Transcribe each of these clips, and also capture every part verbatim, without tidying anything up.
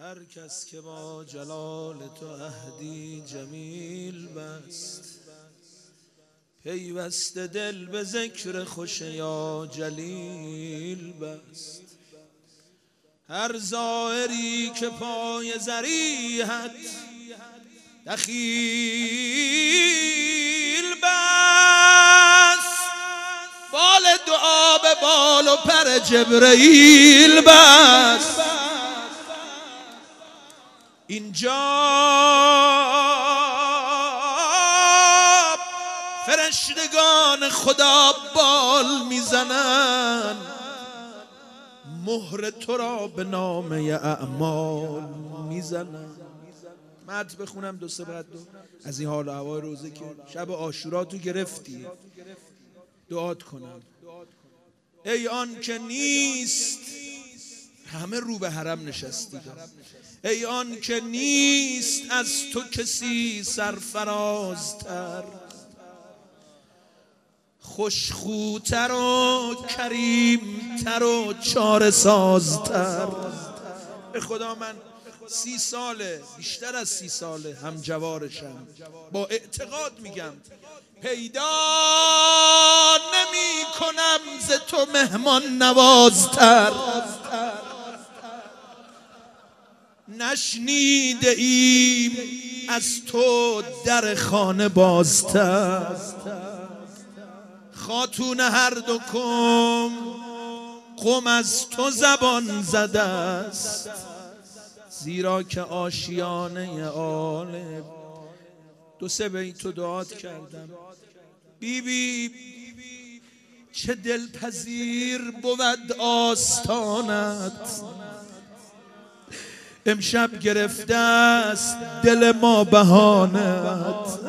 هر کس که با جلال تو عهدی جمیل بست، پیوسته دل به ذکر خوش یا جلیل بست. هر زائری که پای ضریحت دخیل بست، بال دعا به بال و پر جبرئیل بست. اینجا فرشتگان خدا بال میزنن، مهر تو را به نامه اعمال میزنن. متن بخونم دو سه بعد دو از این حال و هوای روزه که شب عاشورا تو گرفتی. دعات کنم ای آن که نیست، همه رو به حرم نشستید، ای آن که نیست از تو کسی سرفرازتر، خوشخوتر و کریمتر و چاره سازتر. به خدا من سی ساله، بیشتر از سی ساله هم جوارشم، با اعتقاد میگم پیدا نمی کنم ز تو مهمان نوازتر. نشنیده ایم از تو در خانه بازتر، خاتون هر دو کم قم از تو زبان زده است، زیرا که آشیانه آل. دو سه بیت تو دعات کردم. بیبی بی چه دلپذیر بود آستانت، امشب گرفته است دل ما بهانت.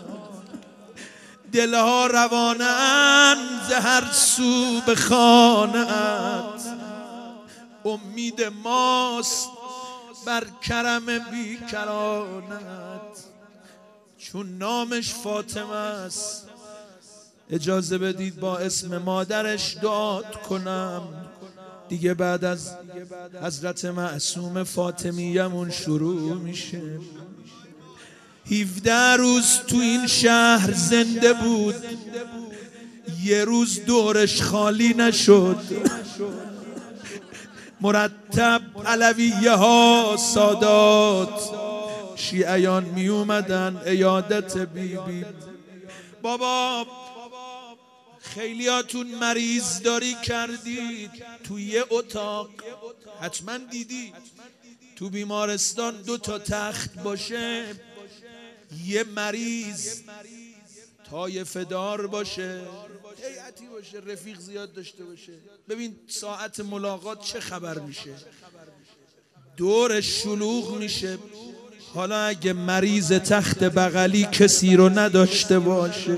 دلها روانند ز هر سو به خانه‌ات، امید ماست بر کرم بیکرانت. چون نامش فاطمه است اجازه بدید با اسم مادرش دعات کنم دیگه. بعد از حضرت معصوم فاطمیمون شروع میشه. هفده روز تو این شهر زنده بود، یه روز دورش خالی نشد. مرتب علویه ها سادات شیعیان می اومدن عیادت بی بی. بابا خیلیاتون مریض داری کردید توی یه اتاق، حتما دیدی تو بیمارستان دو تا تخت باشه، یه مریض طایفه دار باشه، هیئتی باشه، رفیق زیاد داشته باشه. ببین ساعت ملاقات چه خبر میشه، دورش شلوغ میشه. حالا اگه مریض تخت بغلی کسی رو نداشته باشه،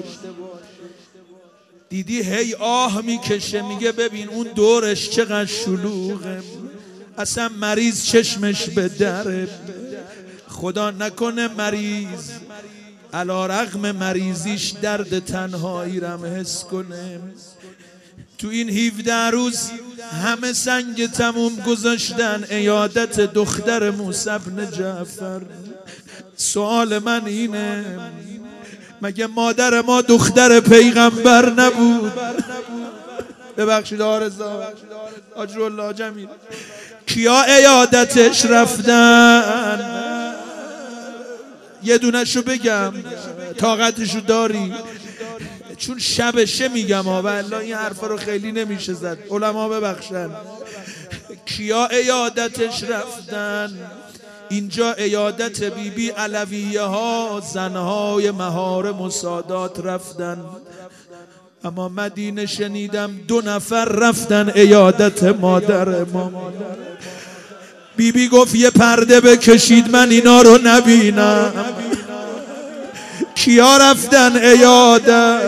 دیدی هی آه میکشه، میگه ببین اون دورش چقدر شلوغه، اصلا مریض چشمش به دره. خدا نکنه مریض علی رغم مریضیش درد تنهایی رم حس کنه. تو این هفده روز همه سنگ تموم گذاشتن عیادت دختر موسی بن جعفر. سوال من اینه، مگه مادر ما دختر پیغمبر نبود؟ ببخشید آرزا اجرالله جمیل، کیا عیادتش رفتن؟ یه دونشو بگم طاقتشو داری؟ چون شبشه میگم ها، والله این حرفا رو خیلی نمیشه زد، علما ببخشن. کیا عیادتش رفتن؟ اینجا عیادت بیبی بی علویه ها زنهای مهار مسادات رفتن، اما مدینه شنیدم دو نفر رفتن عیادت مادر ما. بیبی بی گفت یه پرده بکشید من اینا رو نبینم. کیا رفتن عیادت؟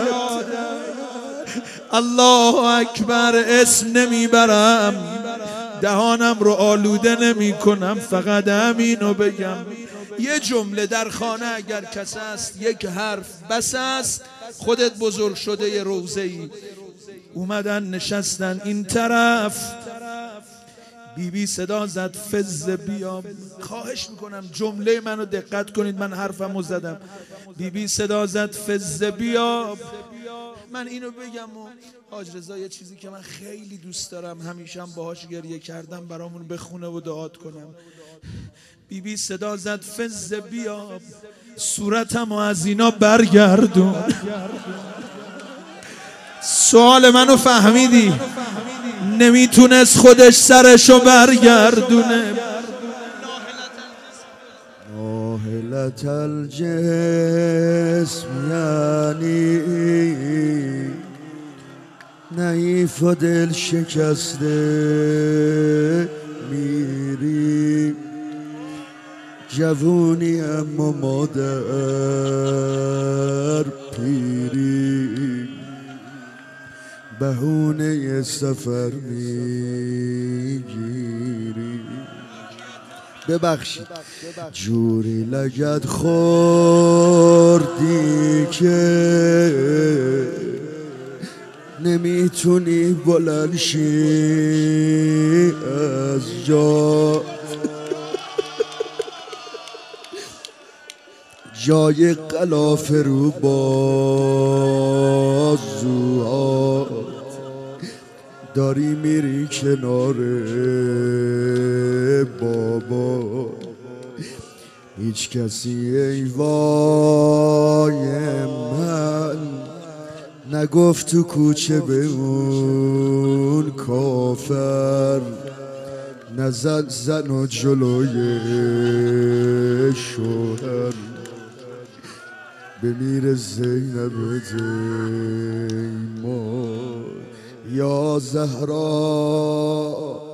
الله اکبر، اسم نمیبرم، دهانم رو آلوده نمی کنم، فقط همینو بگم. یه جمله در خانه اگر کس است یک حرف بس است. خودت بزرگ شده یه روزه‌ای اومدن نشستن این طرف، بی بی صدا زد فز بیا. خواهش میکنم جمله منو دقت کنید، من حرفمو زدم. بی بی صدا زد فز بیا. من اینو بگم و حاج رضا یه چیزی که من خیلی دوست دارم، همیشه هم باهاش گریه کردم، برامون بخونه و دعات کنم. بی بی صدا زد فز بیا، صورتمو از اینا برگردون. سوال منو فهمیدی؟ نمیتونست خودش سرشو برگردونه. ناهلت الجسم یعنی نحیف و دل شکسته میری، جوونی اما مادر پیری، بهونه سفر میگیری. ببخشید جوری لگد خوردی که نمیتونی بلند شی از جا، جای قلافه رو بازوها داری میری کنار بابا. هیچ کسی ای وای من نگفت تو کوچه به اون کافر، نزد زن و جلوی شوهر. بمیر زینب دیما یا زهرا